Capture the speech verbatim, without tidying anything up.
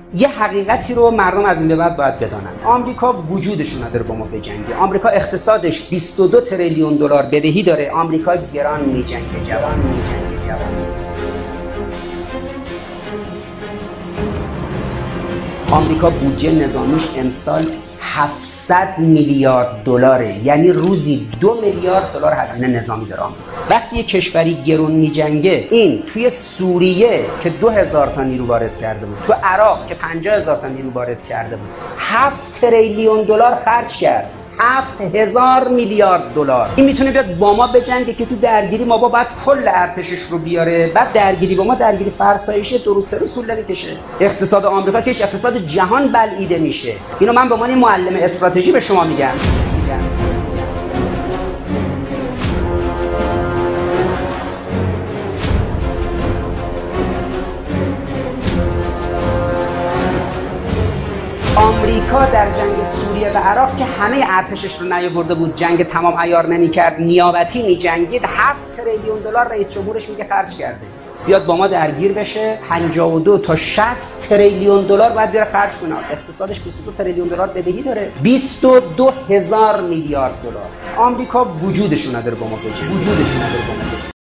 یه حقیقتی رو مردم از این به بعد باید بدانن. آمریکا وجودش نداره با ما بجنگه. آمریکا اقتصادش بیست و دو تریلیون دلار بدهی داره. آمریکا گران میجنگه، جوان میجنگه، جوان. آمریکا بودجه نظامیش امسال هفتصد میلیارد دلاره، یعنی روزی دو میلیارد دلار هزینه نظامی داره. وقتی یک کشوری گرون میجنگه، این توی سوریه که دو هزار تا نیرو وارد کرده بود، تو عراق که پنجاه هزار تا نیرو وارد کرده بود، هفت تریلیون دلار خرج کرد. هفت هزار میلیارد دلار. این میتونه بیاد با ما بجنگه که تو درگیری ما با باید کل ارتشش رو بیاره، بعد درگیری با ما درگیری فرسایشی دو روز سه روز طول نمیکشه. اقتصاد آمریکا که اقتصاد جهان بلعیده میشه. اینو من به عنوان معلم استراتژی به شما میگم. میگم آمریکا در جنگ سوریه و عراق که همه ارتشش رو نیاورده بود، جنگ تمام عیار نمی‌کرد، نیابتی می‌جنگید، هفت تریلیون دلار رئیس جمهورش میگه خرج کرده. بیاد با ما درگیر بشه، پنجاه و دو تا شصت تریلیون دلار باید بیاره خرج کنه. اقتصادش بیست و دو تریلیون دلار بدهی داره. بیست و دو هزار میلیارد دلار. آمریکا وجودش نداره با ما بجنگه. وجودش نداره با ما بجنگه.